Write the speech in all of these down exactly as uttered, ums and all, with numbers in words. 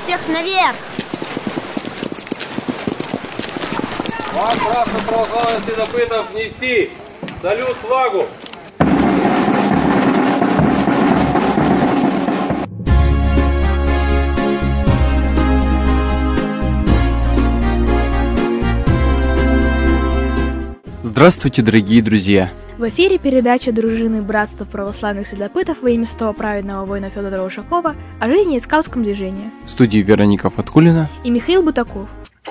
всех наверх! Вам, братство православных следопытов, нести салют флагу! Здравствуйте, дорогие друзья! В эфире передача дружины Братства православных следопытов во имя святого праведного воина Федора Ушакова о жизни и скаутском движении. В студии Вероника Фаткулина и Михаил Бутаков.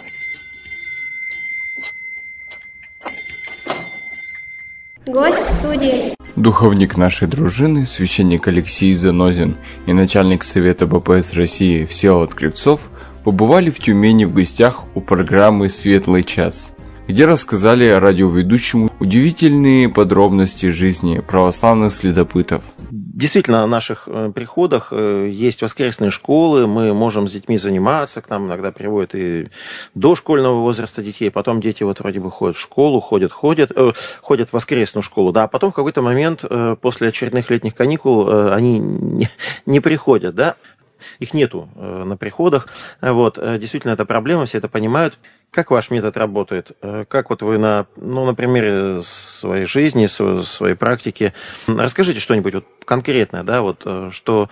Гость студии. Духовник нашей дружины, священник Алексей Занозин и начальник Совета Бэ Пэ Эс России Всеволод Кривцов побывали в Тюмени в гостях у программы «Светлый час», где рассказали радиоведущему удивительные подробности жизни православных следопытов. Действительно, на наших приходах есть воскресные школы, мы можем с детьми заниматься, к нам иногда приводят и дошкольного возраста детей, потом дети вот вроде бы ходят в школу, ходят, ходят, э, ходят в воскресную школу, да, а потом в какой-то момент э, после очередных летних каникул э, они не, не приходят, да. Их нету э, на приходах. Вот, э, действительно, это проблема, все это понимают. Как ваш метод работает? Э, как вот вы на, ну, на примере своей жизни, своей, своей практики, расскажите что-нибудь вот конкретное, да, вот, э, что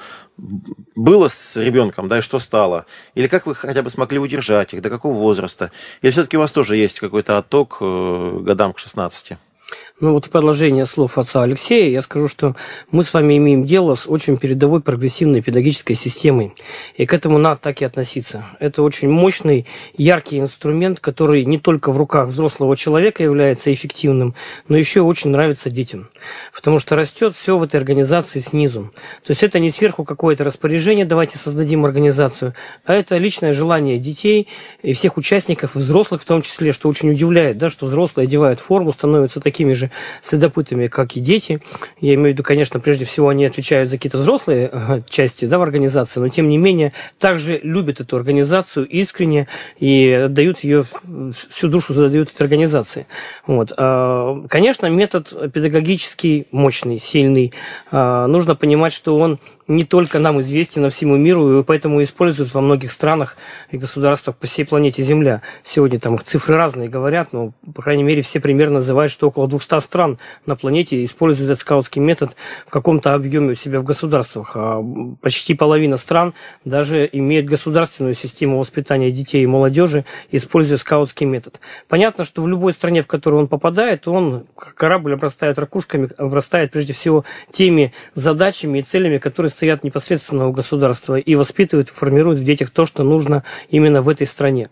было с ребенком, да, и что стало? Или как вы хотя бы смогли удержать их, до какого возраста? Или все-таки у вас тоже есть какой-то отток э, годам к шестнадцати? Ну вот в продолжение слов отца Алексея я скажу, что мы с вами имеем дело с очень передовой прогрессивной педагогической системой. И к этому надо так и относиться. Это очень мощный, яркий инструмент, который не только в руках взрослого человека является эффективным, но еще очень нравится детям. Потому что растет все в этой организации снизу. То есть это не сверху какое-то распоряжение, давайте создадим организацию, а это личное желание детей и всех участников, и взрослых в том числе, что очень удивляет, да, что взрослые одевают форму, становятся такими же следопытами, как и дети. Я имею в виду, конечно, прежде всего они отвечают за какие-то взрослые части, да, в организации, но тем не менее также любят эту организацию искренне и отдают ее, всю душу задают этой организации. Вот. Конечно, метод педагогический, мощный, сильный. Нужно понимать, что он не только нам известен, а всему миру, и поэтому используют во многих странах и государствах по всей планете Земля. Сегодня там цифры разные говорят, но, по крайней мере, все примерно называют, что около двухсот стран на планете используют этот скаутский метод в каком-то объеме у себя в государствах. А почти половина стран даже имеют государственную систему воспитания детей и молодежи, используя скаутский метод. Понятно, что в любой стране, в которую он попадает, он, корабль обрастает ракушками, обрастает прежде всего теми задачами и целями, которые стоят непосредственно у государства и воспитывают, формируют в детях то, что нужно именно в этой стране.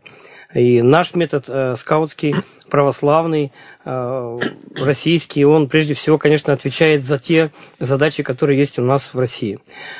И наш метод э, скаутский, православный, э, российский, он прежде всего, конечно, отвечает за те задачи, которые есть у нас в России.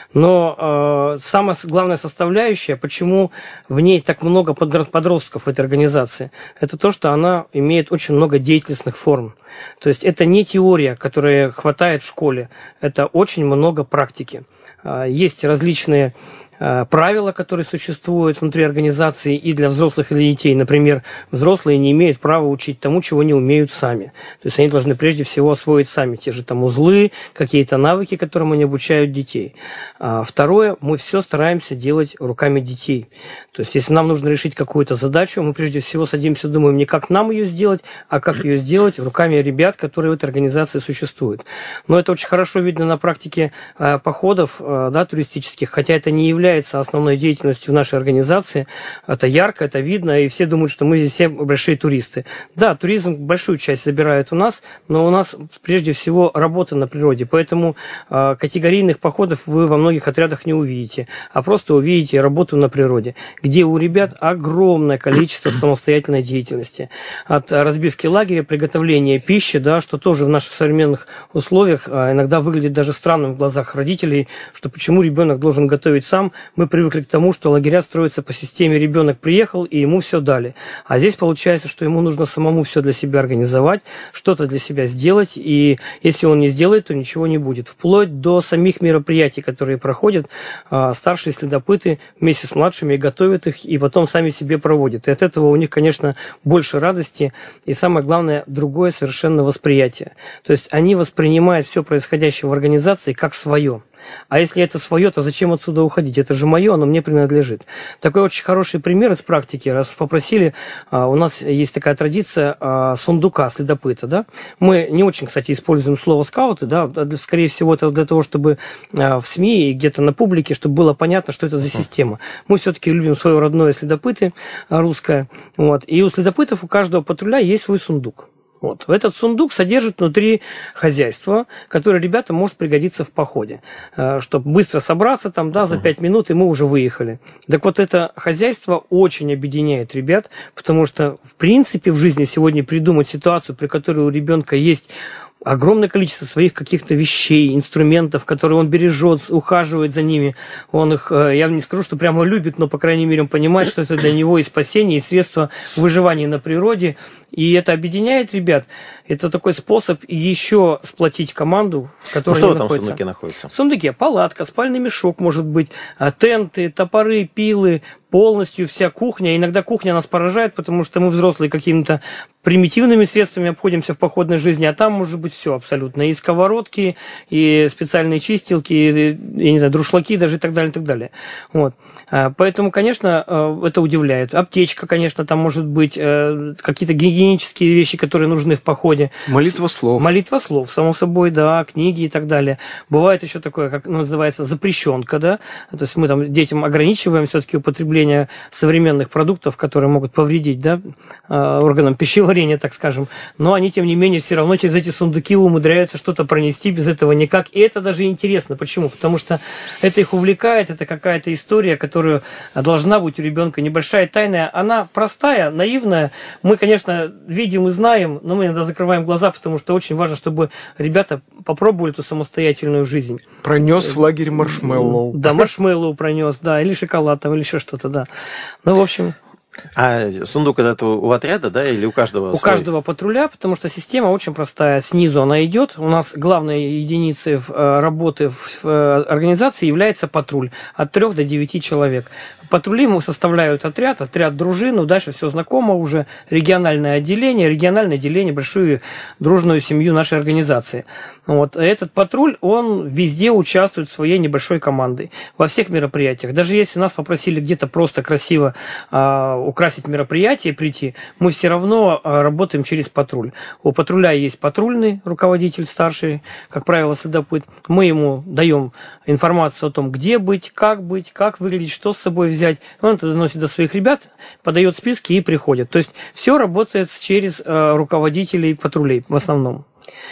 Но э, самая главная составляющая, почему в ней так много подростков в этой организации, это то, что она имеет очень много деятельностных форм. То есть это не теория, которая хватает в школе, это очень много практики. Есть различные правила, которые существуют внутри организации и для взрослых и для детей. Например, взрослые не имеют права учить тому, чего не умеют сами. То есть они должны прежде всего освоить сами те же там узлы, какие-то навыки, которым они обучают детей. А второе, мы все стараемся делать руками детей. То есть если нам нужно решить какую-то задачу, мы прежде всего садимся, думаем не как нам ее сделать, а как ее сделать руками ребят, которые в этой организации существуют. Но это очень хорошо видно на практике э, походов э, да, туристических, хотя это не является основной деятельностью в нашей организации. Это ярко, это видно, и все думают, что мы здесь все большие туристы. Да, туризм большую часть забирает у нас, но у нас прежде всего работа на природе, поэтому э, категорийных походов вы во многих отрядах не увидите, а просто увидите работу на природе, где у ребят огромное количество самостоятельной деятельности. От разбивки лагеря, приготовления пищи, да, что тоже в наших современных условиях э, иногда выглядит даже странным в глазах родителей, что почему ребенок должен готовить сам. Мы привыкли к тому, что лагеря строятся по системе ребенок приехал и ему все дали. А здесь получается, что ему нужно самому все для себя организовать, что-то для себя сделать, и если он не сделает, то ничего не будет. Вплоть до самих мероприятий, которые проходят, старшие следопыты вместе с младшими готовят их и потом сами себе проводят. И от этого у них, конечно, больше радости и, самое главное, другое совершенно восприятие. То есть они воспринимают все происходящее в организации как свое. А если это свое, то зачем отсюда уходить? Это же мое, оно мне принадлежит. Такой очень хороший пример из практики. Раз уж попросили, у нас есть такая традиция сундука следопыта. Да? Мы не очень, кстати, используем слово скауты. Да? Скорее всего, это для того, чтобы в СМИ и где-то на публике, чтобы было понятно, что это за система. Мы все-таки любим свое родное следопыты русское. Вот. И у следопытов у каждого патруля есть свой сундук. Вот. Этот сундук содержит внутри хозяйство, которое ребятам может пригодиться в походе. Чтобы быстро собраться, там, да, за пять минут, и мы уже выехали. Так вот, это хозяйство очень объединяет ребят, потому что, в принципе, в жизни сегодня придумать ситуацию, при которой у ребенка есть огромное количество своих каких-то вещей, инструментов, которые он бережет, ухаживает за ними. Он их, я не скажу, что прямо любит, но, по крайней мере, он понимает, что это для него и спасение, и средство выживания на природе. И это объединяет ребят. Это такой способ еще сплотить команду, которая ну, что находится. там в сундуке находится? В сундуке палатка, спальный мешок, может быть, тенты, топоры, пилы, полностью вся кухня. Иногда кухня нас поражает, потому что мы взрослые какими-то примитивными средствами обходимся в походной жизни, а там может быть все абсолютно. И сковородки, и специальные чистилки, и, я не знаю, друшлаки даже и так далее, и так далее. Вот. Поэтому, конечно, это удивляет. Аптечка, конечно, там может быть, какие-то гигиенические вещи, которые нужны в походе. Молитва слов. Молитва слов, само собой, да, книги и так далее. Бывает еще такое, как называется, запрещенка, да. То есть мы там детям ограничиваем все-таки употребление современных продуктов, которые могут повредить, да, органам пищеварения, так скажем. Но они, тем не менее, все равно через эти сундуки умудряются что-то пронести, без этого никак. И это даже интересно. Почему? Потому что это их увлекает, это какая-то история, которая должна быть у ребенка небольшая, тайная. Она простая, наивная. Мы, конечно, видим и знаем, но мы иногда закрываем глаза, потому что очень важно, чтобы ребята попробовали эту самостоятельную жизнь. Пронес в лагерь маршмеллоу. Да, маршмеллоу пронес, да, или шоколад там, или еще что-то, да. Ну, в общем... А сундук это у отряда, да, или у каждого? У свой? каждого патруля, потому что система очень простая. Снизу она идет. У нас главной единицей работы в организации является патруль от трех до девяти человек. Патрули ему составляют отряд, отряд дружину, дальше все знакомо уже, региональное отделение, региональное отделение, большую дружную семью нашей организации. Вот. Этот патруль, он везде участвует своей небольшой командой, во всех мероприятиях. Даже если нас попросили где-то просто красиво а, украсить мероприятие, прийти, мы все равно а, работаем через патруль. У патруля есть патрульный руководитель старший, как правило, следопыт. Мы ему даем информацию о том, где быть, как быть, как выглядеть, что с собой взять. Он это доносит до своих ребят, подает списки и приходит. То есть все работает через э, руководителей патрулей в основном.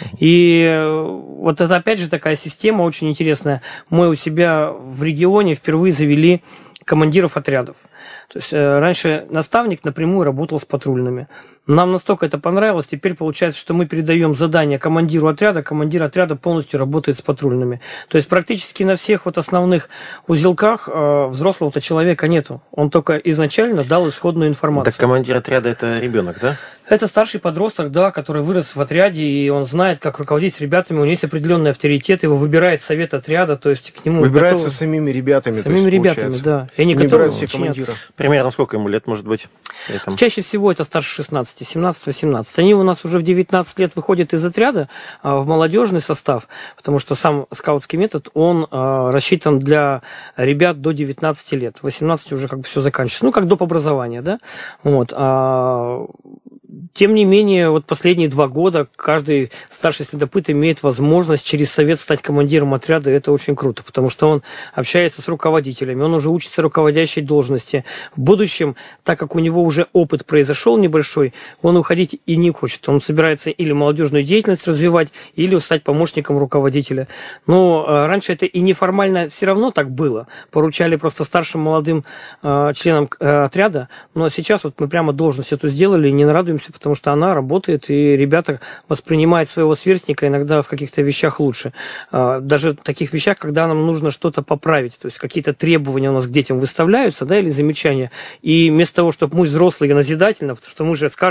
И э, вот это опять же такая система очень интересная. Мы у себя в регионе впервые завели командиров отрядов. То есть э, раньше наставник напрямую работал с патрульными. Нам настолько это понравилось, теперь получается, что мы передаем задание командиру отряда, командир отряда полностью работает с патрульными. То есть практически на всех вот основных узелках э, взрослого-то человека нету. Он только изначально дал исходную информацию. Так командир отряда это ребенок, да? Это старший подросток, да, который вырос в отряде, и он знает, как руководить с ребятами, у него есть определенный авторитет, его выбирает совет отряда, то есть к нему... Выбирается готовы... самими ребятами. Самими то есть, ребятами, получается. да. И они Не готовы все командира. Примерно сколько ему лет, может быть? Там... Чаще всего это старше шестнадцати, семнадцать-восемнадцать. Они у нас уже в девятнадцать лет выходят из отряда а, в молодежный состав, потому что сам скаутский метод, он а, рассчитан для ребят до девятнадцати лет. В восемнадцати уже как бы все заканчивается. Ну, как доп. Образования, да? Вот. А, тем не менее, вот последние два года каждый старший следопыт имеет возможность через совет стать командиром отряда, и это очень круто, потому что он общается с руководителями, он уже учится руководящей должности. В будущем, так как у него уже опыт произошел небольшой, он уходить и не хочет. Он собирается или молодежную деятельность развивать, или стать помощником руководителя. Но э, раньше это и неформально все равно так было. Поручали просто старшим молодым э, членам э, отряда, но сейчас вот мы прямо должность эту сделали и не нарадуемся, потому что она работает, и ребята воспринимают своего сверстника иногда в каких-то вещах лучше. Даже в таких вещах, когда нам нужно что-то поправить, то есть какие-то требования у нас к детям выставляются, да, или замечания, и вместо того, чтобы мы взрослые назидательно, потому что мы же с каждым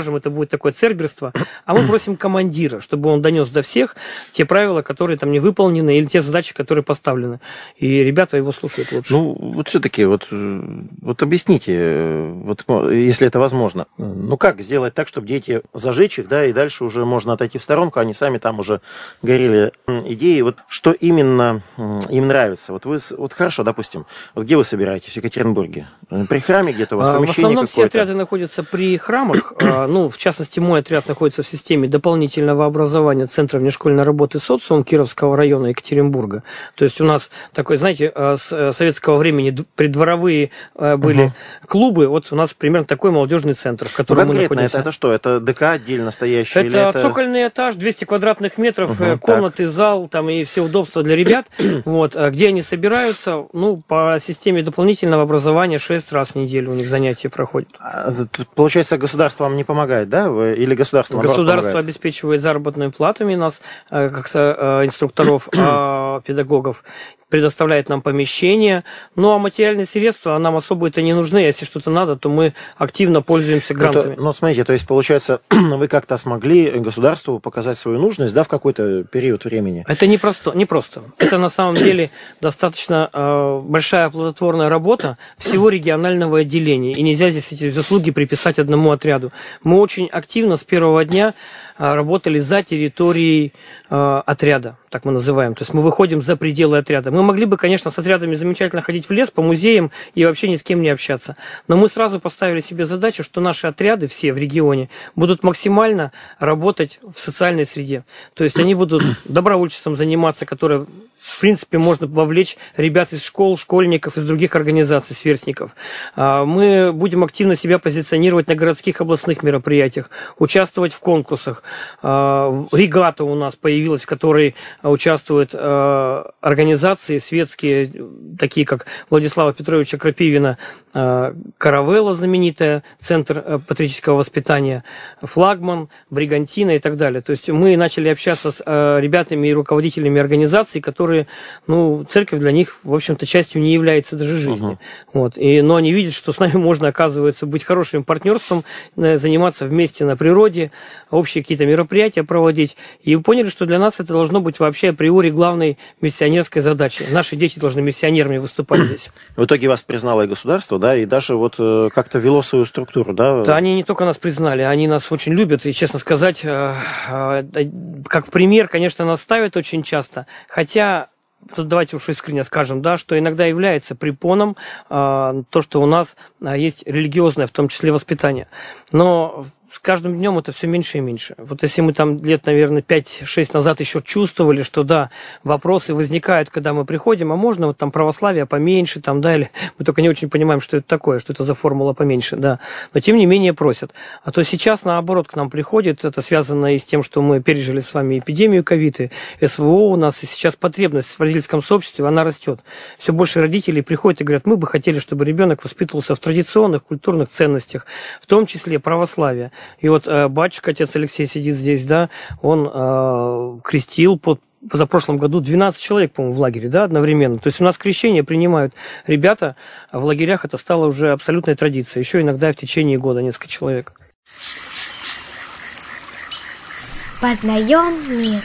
скажем, это будет такое церберство, а мы просим командира, чтобы он донес до всех те правила, которые там не выполнены, или те задачи, которые поставлены. И ребята его слушают лучше. Ну, вот все-таки, вот, вот объясните, вот, если это возможно, ну как сделать так, чтобы дети зажечь их, да, и дальше уже можно отойти в сторонку, они сами там уже горели идеи. Вот что именно им нравится? Вот вы, вот хорошо, допустим, вот где вы собираетесь? В Екатеринбурге? При храме где-то у вас помещение какое-то? В основном все отряды находятся при храмах. Ну, в частности, мой отряд находится в системе дополнительного образования Центра внешкольной работы «Социум» Кировского района Екатеринбурга. То есть у нас такой, знаете, с советского времени придворовые были угу. клубы. Вот у нас примерно такой молодежный центр, в котором ну, мы находимся. Это, это что? Это ДК отдельно стоящий? Это, или это цокольный этаж, двести квадратных метров, угу, комнаты, так. зал там и все удобства для ребят. Вот, где они собираются, ну, по системе дополнительного образования шесть раз в неделю у них занятия проходят. А, получается, государство вам не помогает, да? Или государство вам Государство обеспечивает заработными платами нас, как инструкторов, педагогов, предоставляет нам помещение. Ну, а материальные средства нам особо это не нужны. Если что-то надо, то мы активно пользуемся грантами. Ну, смотрите, то есть, получается, вы как-то смогли государству показать свою нужность, да, в какой-то период времени? Это не просто. Не просто. Это на самом деле достаточно э, большая плодотворная работа всего регионального отделения. И нельзя здесь эти заслуги приписать одному отряду. Мы очень активно с первого дня работали за территорией э, отряда, так мы называем. То есть мы выходим за пределы отряда. Мы могли бы, конечно, с отрядами замечательно ходить в лес, по музеям и вообще ни с кем не общаться. Но мы сразу поставили себе задачу, что наши отряды все в регионе будут максимально работать в социальной среде. То есть они будут добровольчеством заниматься, которое, в принципе, можно вовлечь ребят из школ, школьников, из других организаций, сверстников. Мы будем активно себя позиционировать на городских областных мероприятиях, участвовать в конкурсах. Регата у нас появилась, в которой участвуют организации светские, такие как Владислава Петровича Крапивина, Каравелла знаменитая, Центр патриотического воспитания, Флагман, Бригантина и так далее. То есть мы начали общаться с ребятами и руководителями организаций, которые, ну, церковь для них, в общем-то, частью не является даже жизни. Uh-huh. Вот. И, но они видят, что с нами можно, оказывается, быть хорошим партнерством, заниматься вместе на природе, общие какие-то мероприятия проводить. И поняли, что для нас это должно быть вообще априори главной миссионерской задачей. Наши дети должны миссионерами выступать здесь. В итоге вас признало и государство, да, и даже вот как-то вело свою структуру, да? Да, они не только нас признали, они нас очень любят. И, честно сказать, как пример, конечно, нас ставят очень часто. Хотя, тут давайте уж искренне скажем, да, что иногда является препоном то, что у нас есть религиозное, в том числе, воспитание. Но с каждым днем это все меньше и меньше. Вот если мы там лет, наверное, пять-шесть назад еще чувствовали, что да, вопросы возникают, когда мы приходим, а можно вот там православие поменьше, там, да, или мы только не очень понимаем, что это такое, что это за формула поменьше, да. Но тем не менее просят. А то сейчас, наоборот, к нам приходит, это связано и с тем, что мы пережили с вами эпидемию ковида, СВО у нас, и сейчас потребность в родительском сообществе, она растет. Все больше родителей приходят и говорят, мы бы хотели, чтобы ребенок воспитывался в традиционных культурных ценностях, в том числе православие. И вот э, батюшка, отец Алексей сидит здесь, да, он э, крестил под позапрошлом году двенадцать человек, по-моему, в лагере, да, одновременно. То есть у нас крещение принимают ребята, а в лагерях это стало уже абсолютной традицией. Еще иногда в течение года несколько человек. Познаем мир.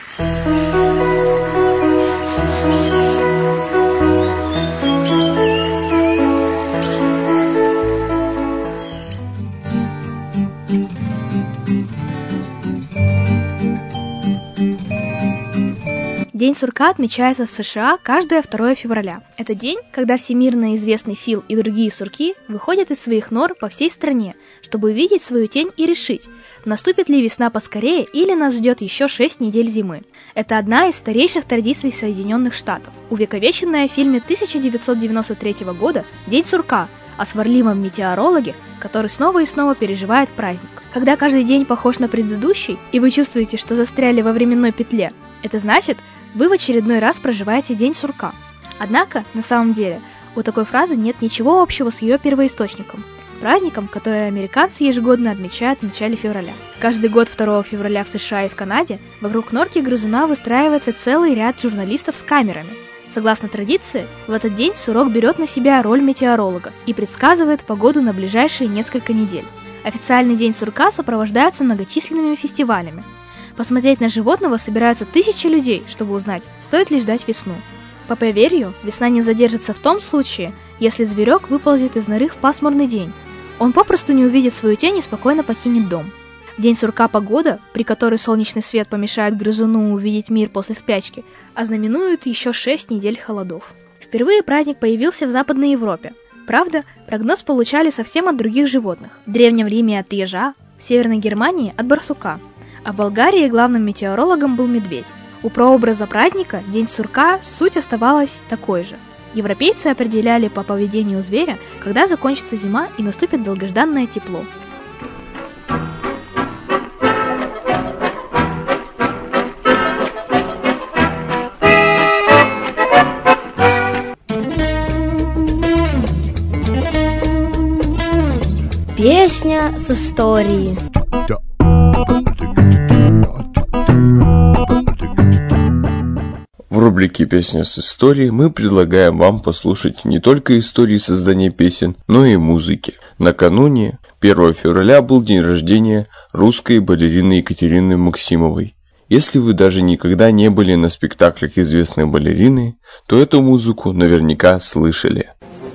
День сурка отмечается в США каждое второе февраля. Это день, когда всемирно известный Фил и другие сурки выходят из своих нор по всей стране, чтобы увидеть свою тень и решить, наступит ли весна поскорее или нас ждет еще шесть недель зимы. Это одна из старейших традиций Соединенных Штатов, увековеченная в фильме тысяча девятьсот девяносто третьего года «День сурка» о сварливом метеорологе, который снова и снова переживает праздник. Когда каждый день похож на предыдущий, и вы чувствуете, что застряли во временной петле, это значит, вы в очередной раз проживаете День сурка. Однако, на самом деле, у такой фразы нет ничего общего с ее первоисточником – праздником, который американцы ежегодно отмечают в начале февраля. Каждый год второго февраля в США и в Канаде вокруг норки грызуна выстраивается целый ряд журналистов с камерами. Согласно традиции, в этот день сурок берет на себя роль метеоролога и предсказывает погоду на ближайшие несколько недель. Официальный день сурка сопровождается многочисленными фестивалями. Посмотреть на животного собираются тысячи людей, чтобы узнать, стоит ли ждать весну. По поверью, весна не задержится в том случае, если зверек выползет из норы в пасмурный день. Он попросту не увидит свою тень и спокойно покинет дом. В день сурка погода, при которой солнечный свет помешает грызуну увидеть мир после спячки, ознаменует еще шесть недель холодов. Впервые праздник появился в Западной Европе. Правда, прогноз получали совсем от других животных. В Древнем Риме от ежа, в Северной Германии от барсука, а в Болгарии главным метеорологом был медведь. У прообраза праздника день сурка суть оставалась такой же. Европейцы определяли по поведению зверя, когда закончится зима и наступит долгожданное тепло. Песня с историей. В рубрике «Песня с историей» мы предлагаем вам послушать не только истории создания песен, но и музыки. Накануне, первого февраля, был день рождения русской балерины Екатерины Максимовой. Если вы даже никогда не были на спектаклях известной балерины, то эту музыку наверняка слышали.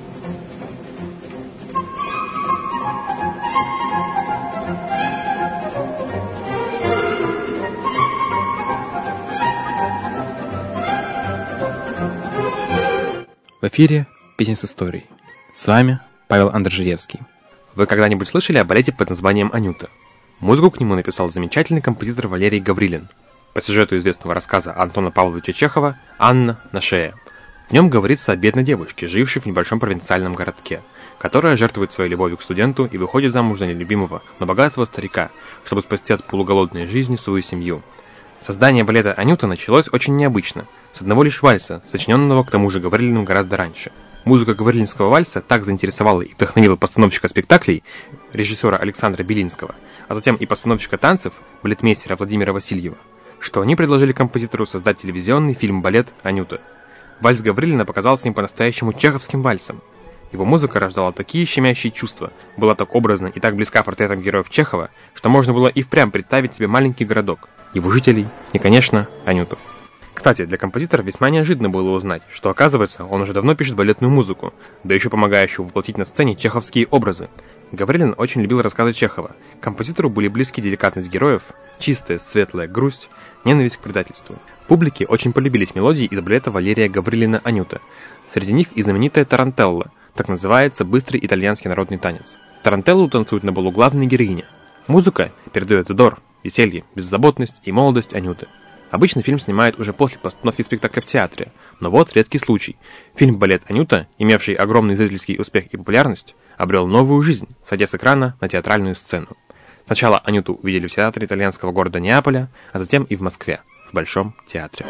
В эфире «Песня с историей». С вами Павел Андржиевский. Вы когда-нибудь слышали о балете под названием «Анюта»? Музыку к нему написал замечательный композитор Валерий Гаврилин по сюжету известного рассказа Антона Павловича Чехова «Анна на шее». В нем говорится о бедной девушке, жившей в небольшом провинциальном городке, которая жертвует своей любовью к студенту и выходит замуж за нелюбимого, но богатого старика, чтобы спасти от полуголодной жизни свою семью. Создание балета «Анюта» началось очень необычно, с одного лишь вальса, сочиненного к тому же Гаврилиным гораздо раньше. Музыка гаврилинского вальса так заинтересовала и вдохновила постановщика спектаклей, режиссера Александра Белинского, а затем и постановщика танцев, балетмейстера Владимира Васильева, что они предложили композитору создать телевизионный фильм-балет «Анюта». Вальс Гаврилина показался им по-настоящему чеховским вальсом. Его музыка рождала такие щемящие чувства, была так образна и так близка портретам героев Чехова, что можно было и впрямь представить себе маленький городок, его жителей и, конечно, Анюту. Кстати, для композитора весьма неожиданно было узнать, что, оказывается, он уже давно пишет балетную музыку, да еще помогающую воплотить на сцене чеховские образы. Гаврилин очень любил рассказы Чехова. Композитору были близки деликатность героев, чистая, светлая грусть, ненависть к предательству. Публике очень полюбились мелодии из балета Валерия Гаврилина «Анюта». Среди них и знаменитая тарантелла, так называется быстрый итальянский народный танец. Тарантеллу танцует на балу главная героиня. Музыка передает задор, веселье, беззаботность и молодость Анюты. Обычно фильм снимают уже после постановки спектакля в театре, но вот редкий случай. Фильм-балет «Анюта», имевший огромный зрительский успех и популярность, обрел новую жизнь, сойдя с экрана на театральную сцену. Сначала Анюту увидели в театре итальянского города Неаполя, а затем и в Москве, в Большом театре.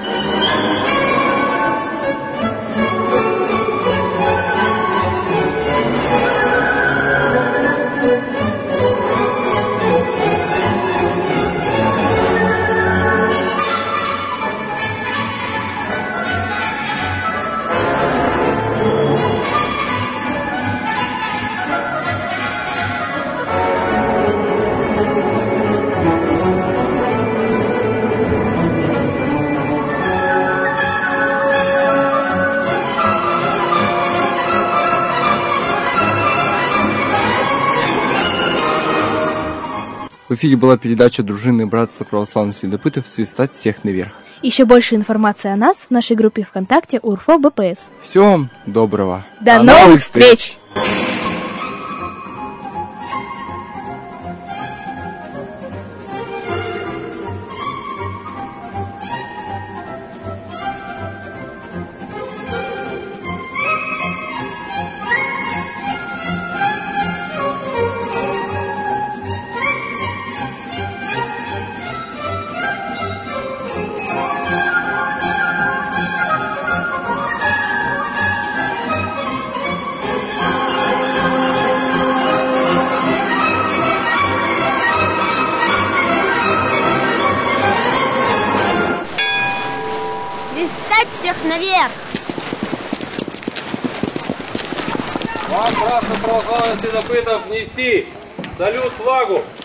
В эфире была передача дружины Братства православных следопытов «Свистать всех наверх». Еще больше информации о нас в нашей группе ВКонтакте УРФО БПС. Всего вам доброго. До, До новых встреч! Всех наверх! Вам, братство православных следопытов, нести Салют флагу!